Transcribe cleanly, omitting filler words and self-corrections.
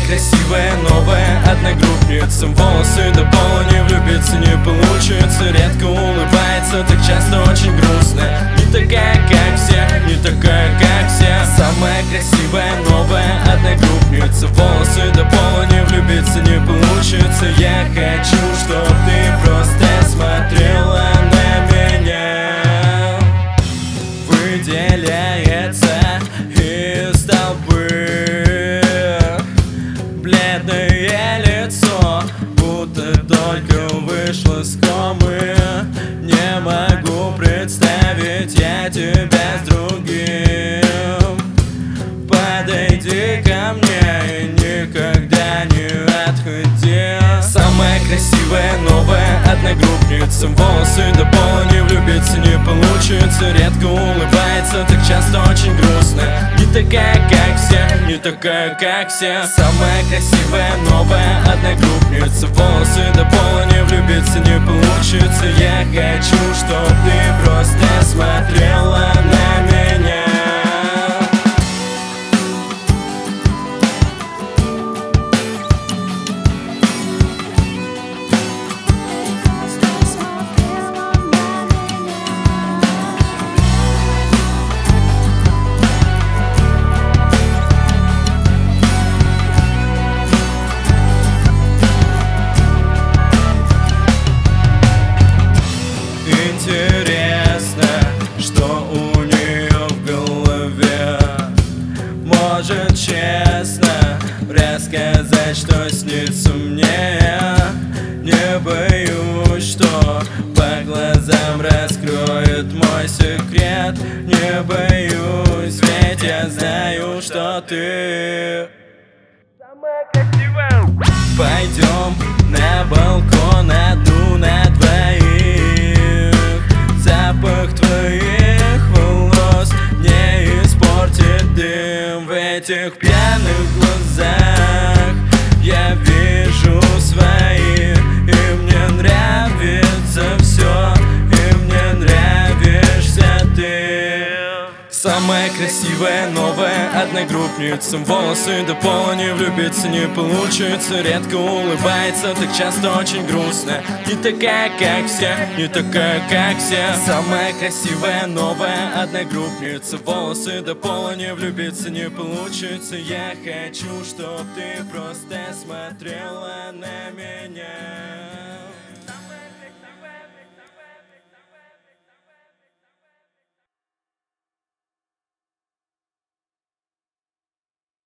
красивая новая одногруппница. Волосы до пола, не влюбиться не получится. Редко улыбается, так часто очень грустная. Не такая, как все, не такая, как все. Самая красивая новая одногруппница. Волосы до пола, не влюбиться не получится. Я хочу, чтоб ты просто смотрела на меня. Выделяется из толпы бледное лицо, будто только вышло с комы. Не могу представить я тебя с другим. Подойди ко мне и никогда не отходи. Самая красивая новая одногруппница. Волосы до пола, не влюбиться не получится. Редко улыбается, так часто очень грустная. Не такая, как все, не такая, как все. Самая красивая новая одногруппница. Волосы до пола, не влюбиться не получится. Я хочу, чтоб ты просто смотрела на меня. Интересно, что у нее в голове. Может честно рассказать, что снится мне. Не боюсь, что по глазам раскроет мой секрет. Не боюсь, ведь я знаю, что ты самая красивая. Пойдем на балкон одну на двоих. Запах твоих волос не испортит дым. В этих пьяных глазах я вижу свои. И мне нравится все, и мне нравишься ты. Самая красивая новая одногруппница. Волосы до пола, не влюбиться не получится. Редко улыбается, так часто очень грустная. Не такая, как все, не такая, как все. Самая красивая новая одногруппница. Волосы до пола, не влюбиться не получится. Я хочу, чтоб ты просто смотрела на меня.